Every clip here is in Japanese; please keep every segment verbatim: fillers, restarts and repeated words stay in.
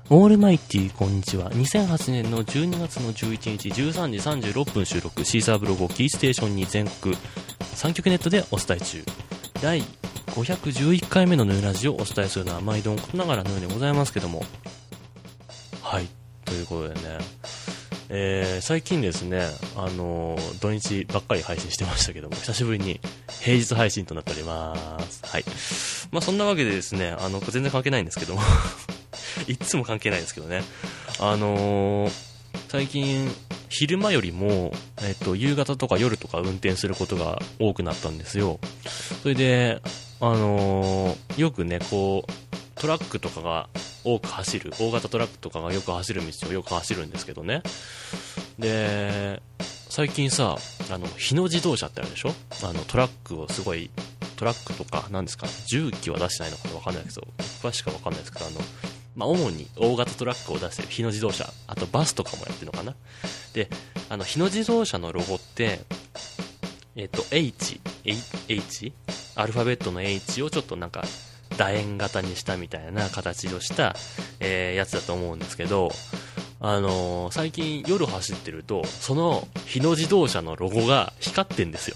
オールマイティーこんにちは。にせんはちねんのじゅうにがつのじゅういちにちじゅうさんじさんじゅうろっぷん収録、シーサーブログをキーステーションに全国さんきょくネットでお伝え中。だいごひゃくじゅういっかいめのヌーラジをお伝えするのは毎度ことながらヌーでございますけども、はい、ということでね、えー、最近ですね、あのー、土日ばっかり配信してましたけども、久しぶりに平日配信となっております。はい。まあそんなわけでですね、あの全然関係ないんですけどもいつも関係ないですけどね、あのー、最近昼間よりも、えっと、夕方とか夜とか運転することが多くなったんですよ。それで、あのー、よくね、こうトラックとかが多く走る、大型トラックとかがよく走る道をよく走るんですけどね。で、最近さ、あの日野自動車ってあるでしょ。あのトラックをすごい、トラックとかなんですか、重機は出してないのかわかんないけど、詳しくはわかんないですけど、あのまあ、主に大型トラックを出してる日野自動車、あとバスとかもやってるのかな。で、あの日野自動車のロゴって、えっと H、H、アルファベットの H をちょっとなんか楕円型にしたみたいな形をした、えー、やつだと思うんですけど、あのー、最近夜走ってるとその日野自動車のロゴが光ってんですよ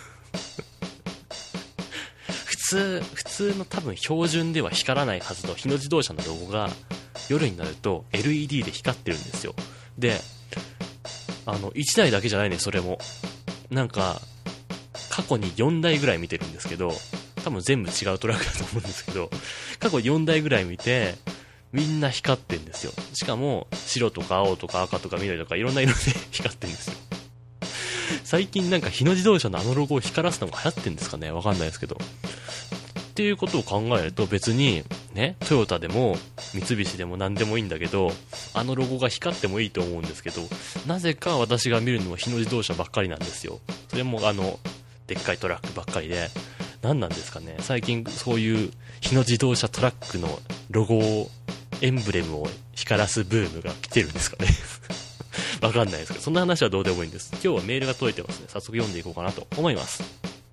普通普通の多分標準では光らないはずの日野自動車のロゴが夜になると エルイーディー で光ってるんですよ。で、あのいちだいだけじゃないね、それもなんか過去によんだいぐらい見てるんですけど、多分全部違うトラックだと思うんですけど、過去よんだいぐらい見てみんな光ってんですよ。しかも白とか青とか赤とか緑とかいろんな色で光ってんですよ。最近なんか日野自動車のあのロゴを光らすのが流行ってんですかね、わかんないですけど。っていうことを考えると別にね、トヨタでも三菱でも何でもいいんだけど、あのロゴが光ってもいいと思うんですけど、なぜか私が見るのは日野自動車ばっかりなんですよ。それもあのでっかいトラックばっかりで、何なんですかね、最近そういう日野自動車トラックのロゴを、エンブレムを光らすブームが来てるんですかねわかんないですけど、そんな話はどうでもいいんです。今日はメールが届いてますね。早速読んでいこうかなと思います。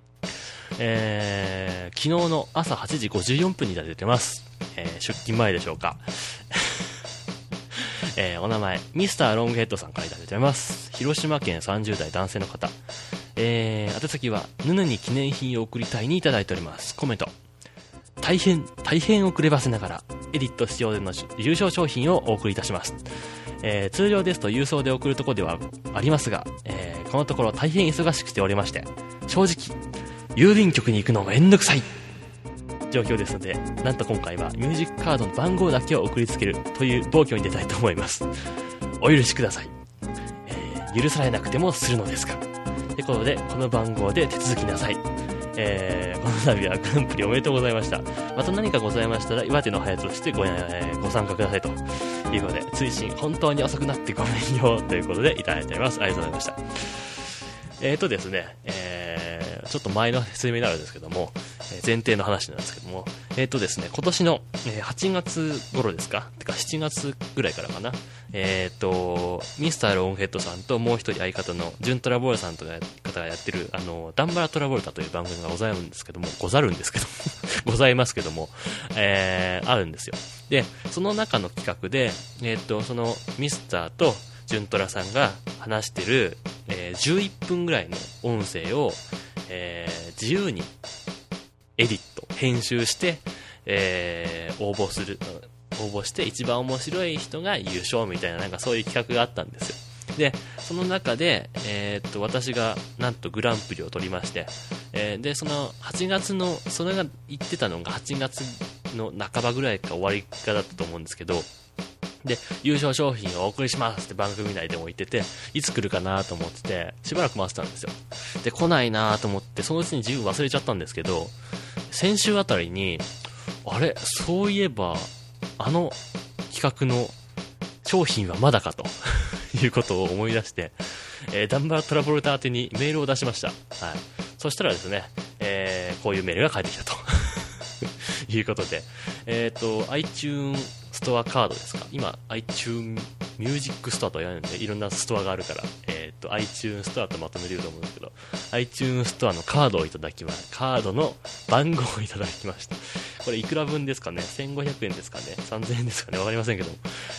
えー、昨日の朝はちじごじゅうよんぷんに出てます、えー、出勤前でしょうかえー、お名前ミスターロングヘッドさんからいただいてます。広島県さんじゅうだい男性の方、えー、宛先はヌヌに記念品を送りたいにいただいております。コメント、大変大変遅ればせながらエディット仕様での優勝商品をお送りいたします。えー、通常ですと郵送で送るところではありますが、えー、このところ大変忙しくしておりまして、正直郵便局に行くのがめんどくさい状況ですので、なんと今回はミュージックカードの番号だけを送りつけるという暴挙に出たいと思います。お許しください。えー、許されなくてもするのですが、ということでこの番号で手続きなさい。えー、この度はグランプリおめでとうございました。また何かございましたら岩手のハヤとしてご、えー、ご参加くださいということで、追伸本当に遅くなってごめんよということでいただいております。ありがとうございました。えーとですね、えー、ちょっと前の説明になるんですけども、えー、前提の話なんですけども、えーとですね、今年の、えー、はちがつ頃ですか、てかしちがつぐらいからかな、えーとミスターロングヘッドさんともう一人相方のジュントラボルさんという方がやってるあのダンバラトラボルタという番組がござるんですけども、ござるんですけどございますけども、えー、あるんですよ。で、その中の企画で、えーとそのミスターとジュントラさんが話してる、えー、じゅういっぷんぐらいの音声を、えー、自由にエディット編集して、えー、応募する応募して一番面白い人が優勝みたいな、なんかそういう企画があったんですよ。で、その中で、えー、っと私がなんとグランプリを取りまして、えー、でそのはちがつの、それが言ってたのがはちがつの半ばぐらいか終わりかだったと思うんですけど、で優勝商品をお送りしますって番組内でも言ってて、いつ来るかなと思っててしばらく待ってたんですよ。で、来ないなと思って、そのうちに自分忘れちゃったんですけど、先週あたりにあれ、そういえばあの企画の商品はまだかということを思い出して、えー、ダンバラトラボルタ宛てにメールを出しました。はい。そしたらですね、えー、こういうメールが返ってきたということで、えっと iTunes ストアカードですか、今 iTunes ミュージックストアとは言わないのでいろんなストアがあるから、えっと iTunes ストアとまとめてると思うんですけど、 iTunes ストアのカードをいただきまカードの番号をいただきました。これいくら分ですかね、せんごひゃくえんですかね、さんぜんえんですかね、わかりませんけど、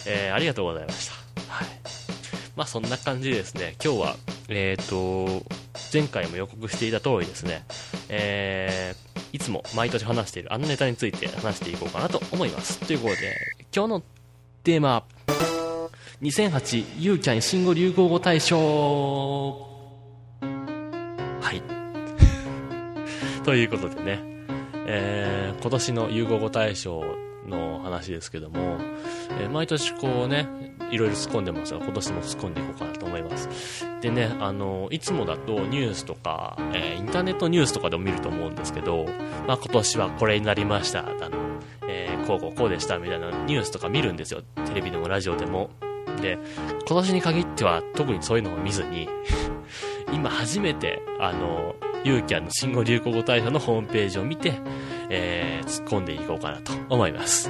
えー、ありがとうございました。はい。まあそんな感じでですね、今日は、えっと、前回も予告していた通りですね、えー、いつも毎年話しているあのネタについて話していこうかなと思います。ということで、今日のテーマ、にせんはちユーキャン新語・流行語大賞。はい。ということでね、えー、今年の流行語大賞の話ですけども、えー、毎年こうね、いろいろ突っ込んでますが、今年も突っ込んでいこうかなと思います。でね、あの、いつもだとニュースとか、えー、インターネットニュースとかでも見ると思うんですけど、まあ今年はこれになりました、あの、えー、こうこうこうでしたみたいなニュースとか見るんですよ。テレビでもラジオでも。で、今年に限っては特にそういうのを見ずに、今初めて、あの、ユーキャンの新語・流行語大賞のホームページを見て、えー、突っ込んでいこうかなと思います。はい。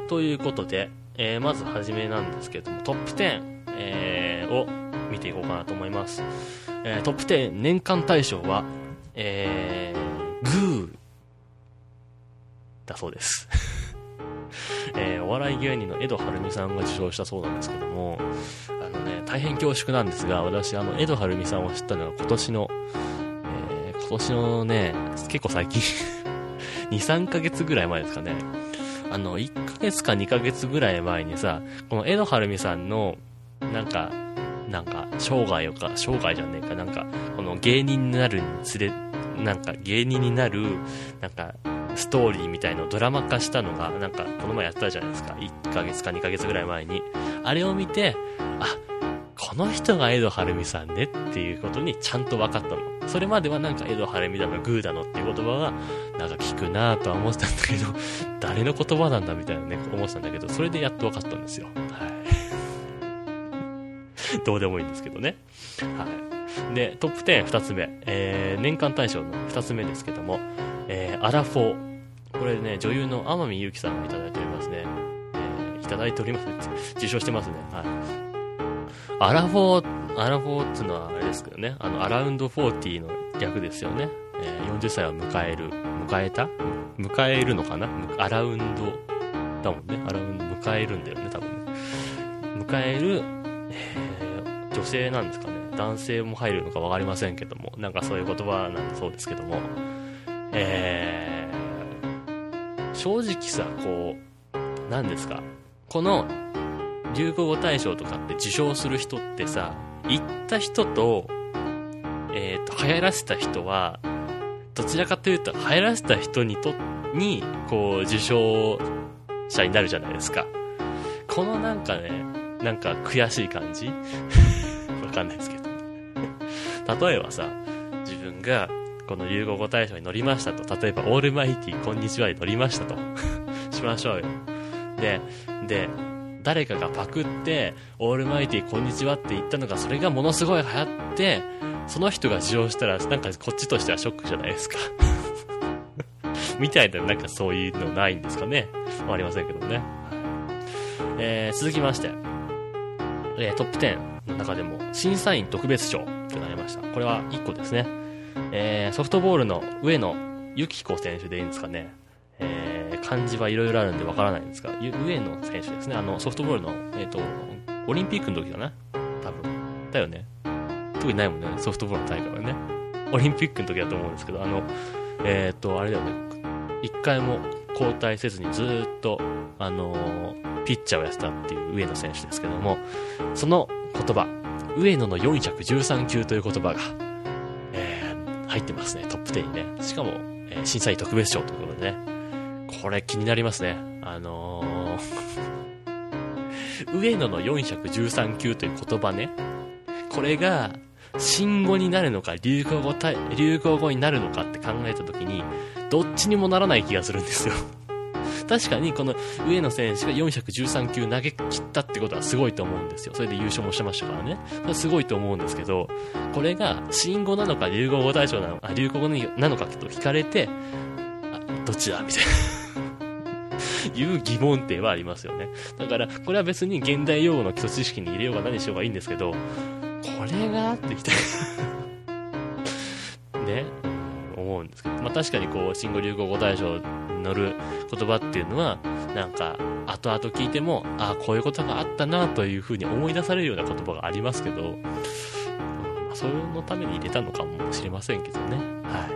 ということで、えー、まずはじめなんですけれども、トップじゅう、えー、を見ていこうかなと思います。えー、トップじゅう年間大賞は、えー、グーだそうです。えー、お笑い芸人の江戸晴美さんが受賞したそうなんですけども、あのね、大変恐縮なんですが、私、あの、江戸晴美さんを知ったのは今年の、えー、今年のね、結構最近、に、さんかげつぐらい前ですかね。あの、いっかげつかにかげつぐらい前にさ、この江戸晴美さんの、なんか、なんか、生涯をか、生涯じゃねえか、なんか、この芸人になるにつれ、なんか、芸人になる、なんか、ストーリーみたいのをドラマ化したのが、なんか、この前やってたじゃないですか。いっかげつかにかげつぐらい前に。あれを見て、あ、この人が江戸晴美さんねっていうことにちゃんと分かったの。それまではなんか江戸晴美だの、グーだのっていう言葉が、なんか聞くなぁとは思ってたんだけど、誰の言葉なんだみたいなね、思ってたんだけど、それでやっと分かったんですよ。はい。どうでもいいんですけどね。はい。で、トップじゅうふたつめ、えー、年間大賞のふたつめですけども、えー、アラフォー。これね、女優の天海祐希さんがいただいておりますね。えー、いただいておりますね。受賞してますね。はい。アラフォー、アラフォーっていうのはあれですけどね、あの、アラウンドフォーティーの逆ですよね。えー、よんじゅっさいを迎える、迎えた迎えるのかなアラウンドだもんね。アラウンド、迎えるんだよね、多分ね。迎える、えー、女性なんですかね。男性も入るのかわかりませんけども、なんかそういう言葉なんだそうですけども、えー、正直さ、こう、何ですか、この流行語大賞とかって受賞する人ってさ、行った人と、えーと、流行らせた人は、どちらかというと、流行らせた人にと、に、こう、受賞者になるじゃないですか。このなんかね、なんか悔しい感じわかんないですけど。例えばさ、自分が、この流行語大賞に乗りましたと。例えば、オールマイティこんにちはに乗りましたと。しましょうよ。で、で、誰かがパクって、オールマイティこんにちはって言ったのが、それがものすごい流行って、その人が受賞したら、なんかこっちとしてはショックじゃないですか。みたいな、なんかそういうのないんですかね。ありませんけどね。えー、続きまして、えー、トップじゅうの中でも、審査員特別賞となりました。これはいっこですね。えー、ソフトボールの上野由岐子選手でいいんですかね。えー、漢字はいろいろあるんでわからないんですが、上野選手ですね。あの、ソフトボールの、えっと、オリンピックの時かな多分。だよね。特にないもんね、ソフトボールの大会はね。オリンピックの時だと思うんですけど、あの、えっと、あれだよね。一回も交代せずにずーっと、あのー、ピッチャーをやってたっていう上野選手ですけども、その言葉、上野のよんひゃくじゅうさん球という言葉が、えー、入ってますね、トップじゅうにね。しかも、えー、審査員特別賞ということでね。これ気になりますね。あのー、上野のよんひゃくじゅうさん球という言葉ね。これが、新語になるのか、流行語た、流行語になるのかって考えたときに、どっちにもならない気がするんですよ。確かにこの上野選手がよんひゃくじゅうさん球投げ切ったってことはすごいと思うんですよ。それで優勝もしてましたからね。それすごいと思うんですけど、これが新語なのか流行語大賞なのか、流行語なのかと聞かれて、あ、どっちだみたいな。いう疑問点はありますよね。だから、これは別に現代用語の基礎知識に入れようが何しようがいいんですけど、これがってきたね、思うんですけど、まあ確かにこう新語・流行語大賞に乗る言葉っていうのはなんか後々聞いても、ああ、こういうことがあったなというふうに思い出されるような言葉がありますけど、うん、それのために入れたのかもしれませんけどね。はい。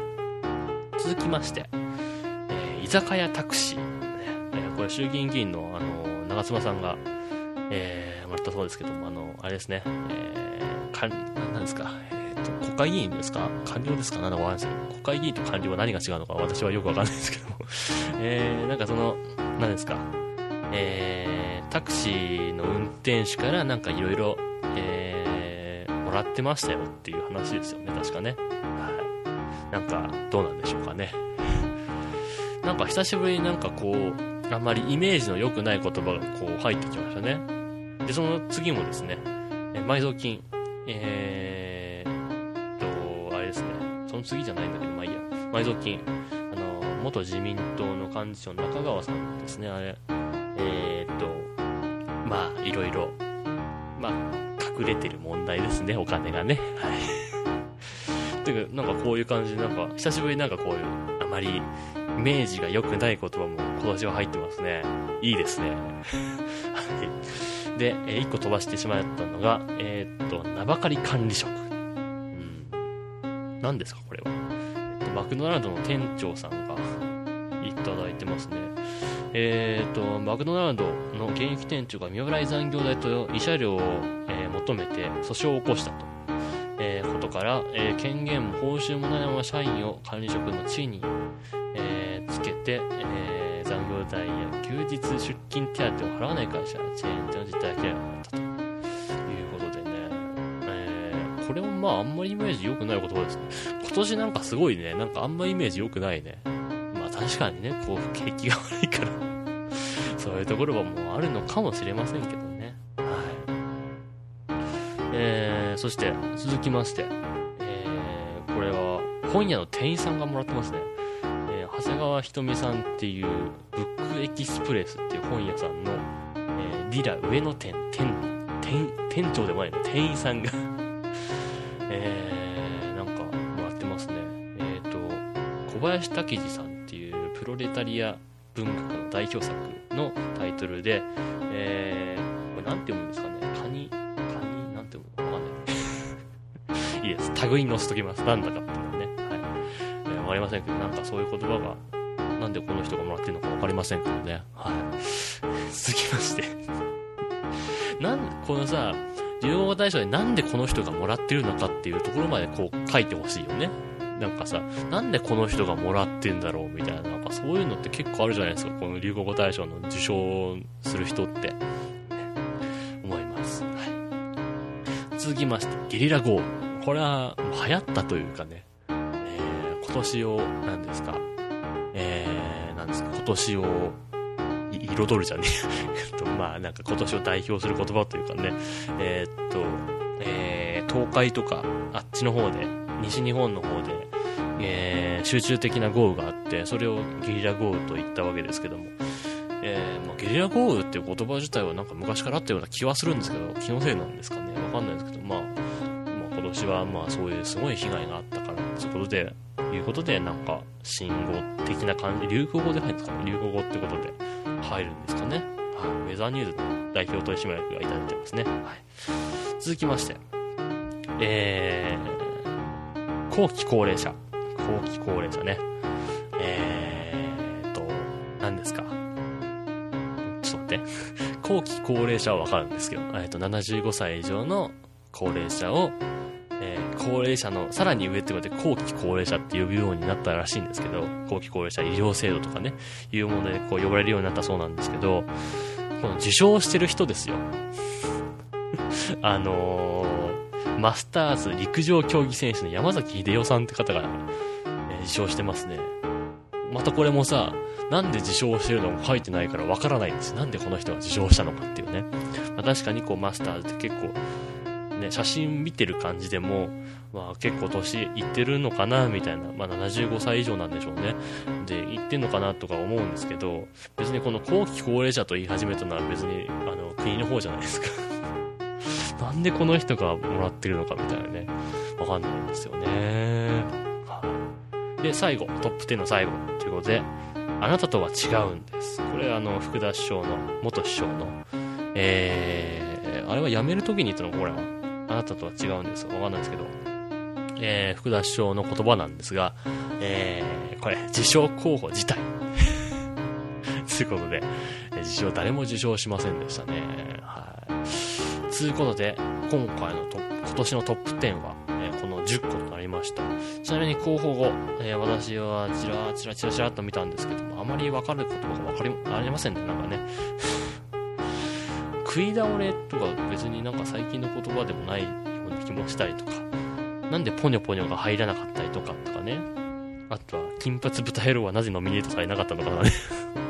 続きまして、えー、居酒屋タクシー、ねえー、これ衆議院議員の、あの長妻さんが、えー、もらったそうですけども、あのあれですね、えー、かなんですか、えーと、国会議員ですか、官僚ですか、なんだかわかんないですけど、国会議員と官僚は何が違うのか私はよくわかんないですけども、えー、なんかその、何ですか、えー、タクシーの運転手からなんかいろいろ、えー、もらってましたよっていう話ですよね、確かね。はい。なんか、どうなんでしょうかね。なんか久しぶりになんかこう、あんまりイメージの良くない言葉がこう入ってきましたね。で、その次もですね、え埋蔵金、えーと、あれですね、その次じゃないんだけど、まあいいや、埋蔵金、あの、元自民党の幹事長の中川さんですね、あれ、えーと、まあ、いろいろ、まあ、隠れてる問題ですね、お金がね。はい。てか、なんかこういう感じで、なんか、久しぶりになんかこういう、あまり、イメージが良くない言葉も今年は入ってますね。いいですね。はい。で、えー、いっこ飛ばしてしまったのが、えー、っと、名ばかり管理職。うん。何ですか、これは。えっと、マクドナルドの店長さんがいただいてますね。えー、っと、マクドナルドの現役店長が未払い残業代と慰謝料を、えー、求めて訴訟を起こしたと。えー、ことから、えー、権限も報酬もないまま社員を管理職の地位に、えー、つけて、えー、残業代や休日出勤手当を払わない会社、チェーン店の実態が明らかになったということでね、えー、これもまああんまりイメージ良くない言葉ですね。今年なんかすごいね、なんかあんまりイメージ良くないね。まあ確かにね、こう景気が悪いからそういうところはもうあるのかもしれませんけどね。はい。えー、そして続きまして、えー、これは本屋の店員さんがもらってますね。長谷川ひとみさんっていうブックエキスプレスっていう本屋さんの、えー、ディラ上野店店店店長でもないの店員さんがえー、なんかもらってますね。えっと小林武史さんっていうプロレタリア文学の代表作のタイトルで、えー、これなんて読むんですかね、カニカニなんて読むのわかんないいいです、タグに載せときます、なんだかっていうのね。わかりませんけど、なんかそういう言葉がなんでこの人がもらってるのかわかりませんけどね。はい。続きましてなんこのさ、流行語大賞でなんでこの人がもらってるのかっていうところまでこう書いてほしいよね。なんかさ、なんでこの人がもらってんだろうみたいな、なんかそういうのって結構あるじゃないですか、この流行語大賞の受賞する人って、ね、思います。はい。続きまして、ゲリラ豪雨。これは流行ったというかね、今年を、何ですか、えー、何ですか、今年を彩るじゃねえと、まあなんか今年を代表する言葉というかね、えー、っと、えー、東海とか、あっちの方で、西日本の方で、えー、集中的な豪雨があって、それをゲリラ豪雨と言ったわけですけども、えー、まあ、ゲリラ豪雨っていう言葉自体はなんか昔からあったような気はするんですけど、気のせいなんですかね、わかんないですけど、まあ、まあ今年はまあそういうすごい被害があったから、そういうことで、いうことで、なんか、新語的な感じ、流行語で入るんですかね、流行語ってことで入るんですかね。はい。ウェザーニューズの代表取締役がいただいてますね。はい。続きまして、えー、後期高齢者。後期高齢者ね。えーと、何ですか。ちょっと待って。後期高齢者はわかるんですけど、えっと、ななじゅうごさい以上の高齢者を、えー、高齢者のさらに上ってことで後期高齢者って呼ぶようになったらしいんですけど、後期高齢者医療制度とかね、いうものでこう呼ばれるようになったそうなんですけど、この受賞してる人ですよ。あのー、マスターズ陸上競技選手の山崎秀夫さんって方が、えー、受賞してますね。またこれもさ、なんで受賞してるのも書いてないからわからないんですよ。なんでこの人が受賞したのかっていうね。まあ、確かにこうマスターズって結構ね、写真見てる感じでも、まあ結構年いってるのかなみたいな、まあななじゅうごさい以上なんでしょうね。で、いってんのかなとか思うんですけど、別にこの後期高齢者と言い始めたのは別に、あの、国の方じゃないですか。なんでこの人がもらってるのかみたいなね、わかんないんですよね。はい。で、最後、トップじゅうの最後ということで、 あなたとは違うんです。これあの福田首相の元首相の、えー、あれは辞めるときに言ったのか、これはあなたとは違うんです。わかんないですけど、えー、福田首相の言葉なんですが、えー、これ受賞候補自体ということで、受賞誰も受賞しませんでしたね。はい。ということで今回のト今年のトップじゅうは、えー、このじゅっことなりました。ちなみに候補後、えー、私はちらちらちらちらっと見たんですけども、あまり分かる言葉が分かりありませんね。なんかね食い倒れとか別になんか最近の言葉でもないような気もしたりとか、なんでポニョポニョが入らなかったりとかとかね、あとは金髪豚野郎はなぜノミネートされなかったのかとかね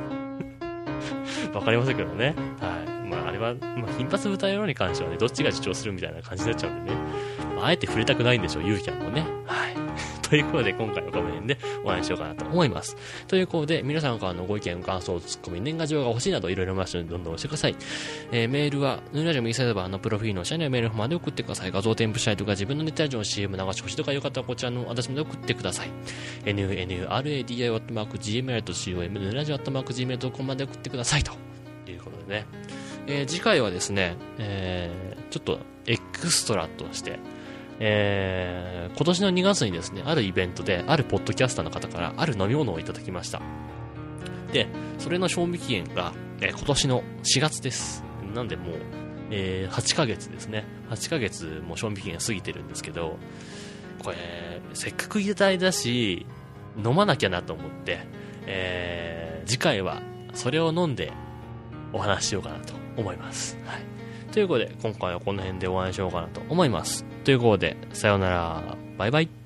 わかりませんけどね。はい。まああれは、まあ、金髪豚野郎に関してはね、どっちが主張するみたいな感じになっちゃうんでね、まあ、あえて触れたくないんでしょう、ユーキャンもね。はい。ということで今回はこの辺でお話ししようかなと思います。ということで皆さんからのご意見、感想、ツッコミ、年賀状が欲しいなどいろいろましてどんどん押してください。えー、メールはヌーラジオ右サイドバーのプロフィールの下にはメールまで送ってください。画像添付したいとか自分のネットラジオの シーエム 流してほしいとかいう方はこちらのアドレスまで送ってください。ヌーエヌアールエーディーアイ アットマーク ジーメール ドット コム ヌーラジオ アットマーク ジーメール ドット コム まで送ってくださいということでね、えー、次回はですね、えー、ちょっとエクストラとしてえー、今年のにがつにですね、あるイベントであるポッドキャスターの方からある飲み物をいただきました。でそれの賞味期限が、えー、今年のしがつです。なんでもう、えー、はちかげつですね。はちかげつも賞味期限過ぎてるんですけど、これせっかくいただいたし飲まなきゃなと思って、えー、次回はそれを飲んでお話ししようかなと思います。はい。ということで今回はこの辺でお会いしようかなと思います。ということでさようなら、バイバイ。